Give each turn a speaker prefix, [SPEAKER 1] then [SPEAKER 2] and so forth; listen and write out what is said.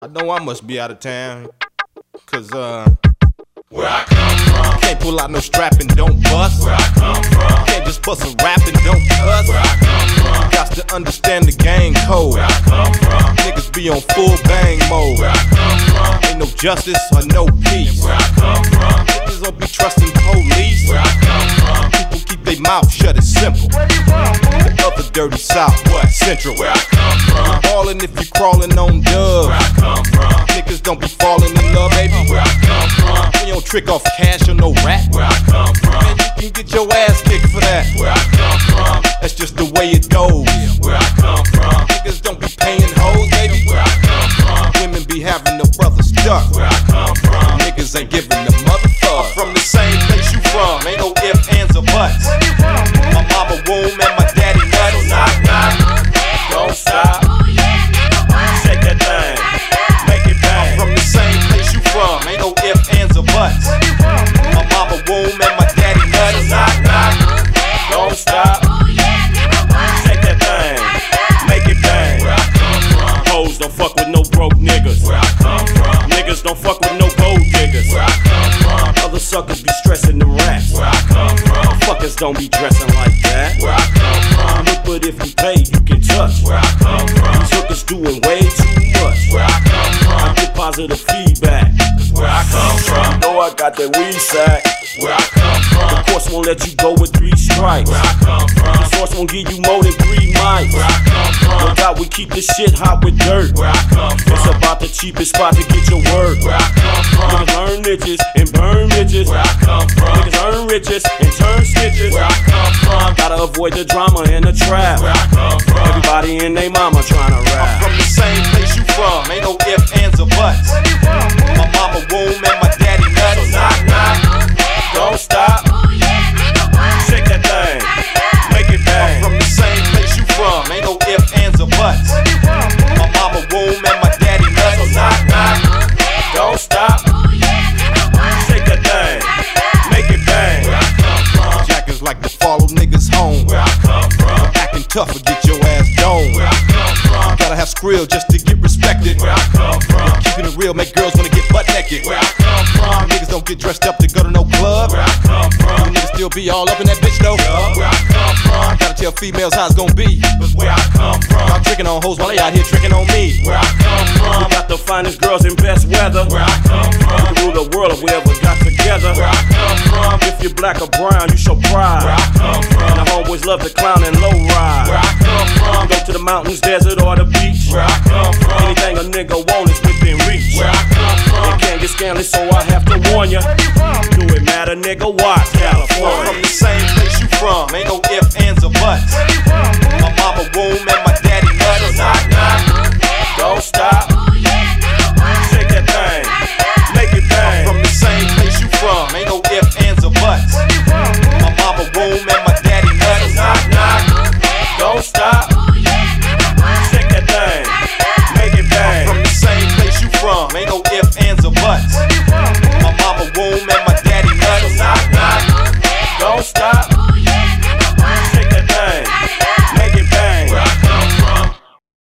[SPEAKER 1] I know I must be out of town, cause
[SPEAKER 2] where I come from,
[SPEAKER 1] can't pull out no strap and don't bust.
[SPEAKER 2] where I come from,
[SPEAKER 1] Can't just bust a rap and don't cuss.
[SPEAKER 2] where I come from,
[SPEAKER 1] Got to understand the game code.
[SPEAKER 2] where I come from,
[SPEAKER 1] Niggas be on full bang mode.
[SPEAKER 2] where I come from,
[SPEAKER 1] Ain't no justice or no peace.
[SPEAKER 2] where I come from,
[SPEAKER 1] Niggas don't be trusting police.
[SPEAKER 2] where I come from,
[SPEAKER 1] People keep their mouth shut, it's simple. The other dirty south, what? Central.
[SPEAKER 2] where I come from,
[SPEAKER 1] Ballin' if you crawlin' on dubs.
[SPEAKER 2] where I come from,
[SPEAKER 1] Niggas don't be fallin' in love, baby.
[SPEAKER 2] where I come from,
[SPEAKER 1] We don't trick off cash or no rap.
[SPEAKER 2] where I come from,
[SPEAKER 1] Man, you can get your ass kicked for that.
[SPEAKER 2] where I come from,
[SPEAKER 1] That's just the way it goes.
[SPEAKER 2] where I come from,
[SPEAKER 1] Niggas don't be paying hoes, baby.
[SPEAKER 2] where I come from,
[SPEAKER 1] Women be having the brothers stuck.
[SPEAKER 2] where I come from,
[SPEAKER 1] Niggas ain't giving the motherfucker. From the same place you from, ain't no ifs, ands, or buts. My mama womb and my daddy nuts.
[SPEAKER 2] knock, knock, don't stop, shake that thing, make it bang,
[SPEAKER 1] From the same place you from, ain't no ifs, ands, or buts. My mama womb and my daddy nuts.
[SPEAKER 2] knock, knock, don't stop, shake that thing, make it bang, where I come from,
[SPEAKER 3] Hoes don't fuck with no broke niggas.
[SPEAKER 2] where I come from,
[SPEAKER 3] Niggas don't fuck with no gold diggers.
[SPEAKER 2] where I come from,
[SPEAKER 3] Other suckers be stressing them raps.
[SPEAKER 2] where I come from,
[SPEAKER 3] Fuckers don't be dressing like that.
[SPEAKER 2] where I come from,
[SPEAKER 3] Look, but if you pay, you can touch.
[SPEAKER 2] where I come from,
[SPEAKER 3] These hookers doing way too much.
[SPEAKER 2] where I come from,
[SPEAKER 3] I get positive feedback.
[SPEAKER 2] where I come from,
[SPEAKER 3] Know I got that weed sack.
[SPEAKER 2] where I come from,
[SPEAKER 3] Of course won't let you go with 3 strikes.
[SPEAKER 2] where I come from,
[SPEAKER 3] The source won't give you more than 3 mics.
[SPEAKER 2] where I come
[SPEAKER 3] No
[SPEAKER 2] from,
[SPEAKER 3] doubt we keep this shit hot with dirt.
[SPEAKER 2] where I come
[SPEAKER 3] It's
[SPEAKER 2] from,
[SPEAKER 3] about the cheapest spot to get your work.
[SPEAKER 2] where I come from,
[SPEAKER 3] Niggas learn niches and burn riches.
[SPEAKER 2] where I come from,
[SPEAKER 3] Niggas earn riches and turn stitches.
[SPEAKER 2] where I come from,
[SPEAKER 3] Gotta avoid the drama and the trap.
[SPEAKER 2] where I come from,
[SPEAKER 3] Everybody and they mama tryna rap.
[SPEAKER 1] From the same place you from, ain't no ifs, ands, or buts. My mama womb and my daddy nuts.
[SPEAKER 2] knock, knock, don't stop, shake that thing, make it bang,
[SPEAKER 1] From the same place you from, ain't no ifs, ands, or buts. My mama womb and my daddy nuts.
[SPEAKER 2] knock, knock, don't stop, shake that thing, make it bang, where I come from,
[SPEAKER 1] Jackers like to follow niggas home.
[SPEAKER 2] where I come from,
[SPEAKER 1] Acting tough or get your ass domed.
[SPEAKER 2] where I come from,
[SPEAKER 1] Gotta have skrill just to get respected.
[SPEAKER 2] where I come from,
[SPEAKER 1] Keeping it real make girls wanna get butt naked.
[SPEAKER 2] where I come from,
[SPEAKER 1] Niggas don't get dressed up to go to no club.
[SPEAKER 2] where I come from,
[SPEAKER 1] Niggas still be all up in that bitch though.
[SPEAKER 2] where I come from,
[SPEAKER 1] Gotta tell females how it's gonna be.
[SPEAKER 2] but where I come
[SPEAKER 1] I'm
[SPEAKER 2] from,
[SPEAKER 1] tricking on hoes while they out here tricking on me.
[SPEAKER 2] where I come
[SPEAKER 3] We
[SPEAKER 2] from,
[SPEAKER 3] got the finest girls in best weather.
[SPEAKER 2] where I come
[SPEAKER 3] We
[SPEAKER 2] from,
[SPEAKER 3] can rule the world if we ever got together.
[SPEAKER 2] where I come from,
[SPEAKER 3] If you're black or brown, you show pride.
[SPEAKER 2] where I come
[SPEAKER 3] And
[SPEAKER 2] from,
[SPEAKER 3] the homeboys love to clown and low
[SPEAKER 2] where
[SPEAKER 3] ride.
[SPEAKER 2] I come from,
[SPEAKER 3] Go to the mountains, desert, or the beach.
[SPEAKER 2] where I come from,
[SPEAKER 3] Anything a nigga want is within reach.
[SPEAKER 2] where I come
[SPEAKER 3] It
[SPEAKER 2] from,
[SPEAKER 3] can't get scandalous, so I have to warn ya. Do it matter, nigga? Watch
[SPEAKER 1] From
[SPEAKER 3] California.
[SPEAKER 1] the same place you from, ain't no ifs, ands, or buts. My mama womb and my daddy nuts.
[SPEAKER 2] knock, knock, don't stop, shake that thing, make it bang,
[SPEAKER 1] From the same place you from, ain't no ifs, ands, or buts. My mama womb and my daddy nuts.
[SPEAKER 2] knock, knock, don't stop, shake that thing, make it bang,
[SPEAKER 1] From the same place you from, ain't no ifs, ands, or buts.